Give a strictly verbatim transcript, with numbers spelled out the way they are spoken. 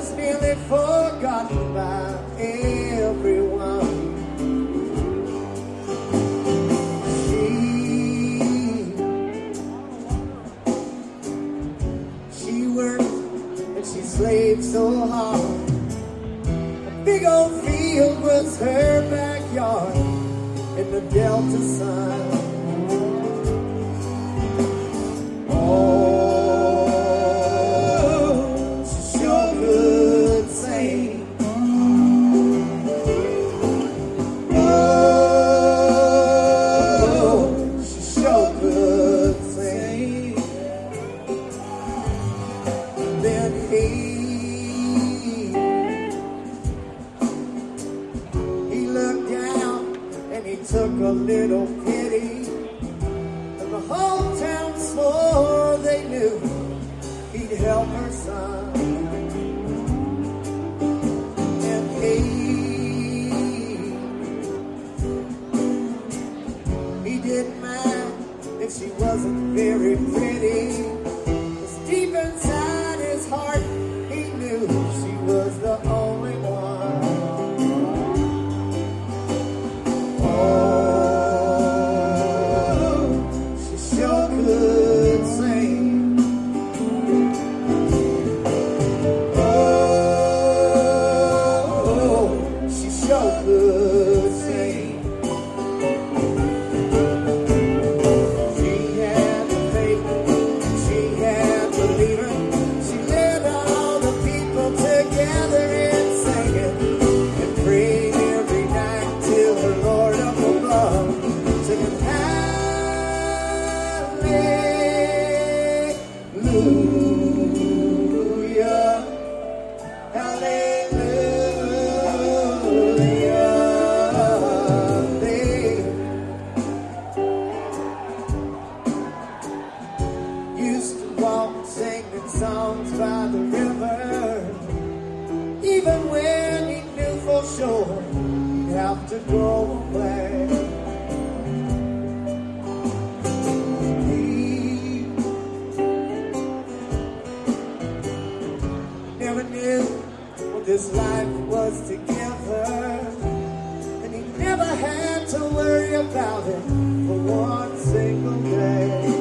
was nearly forgotten by everyone. She, she worked and she slaved so hard. A big old field was her backyard in the Delta sun. Took a little pity, and the whole town swore they knew he'd help her son. And he, he didn't mind if she wasn't very pretty, 'cause deep inside his heart he knew she was the only one. Singing songs by the river, even when he knew for sure he'd have to go away. He never knew what this life was together, and he never had to worry about it for one single day.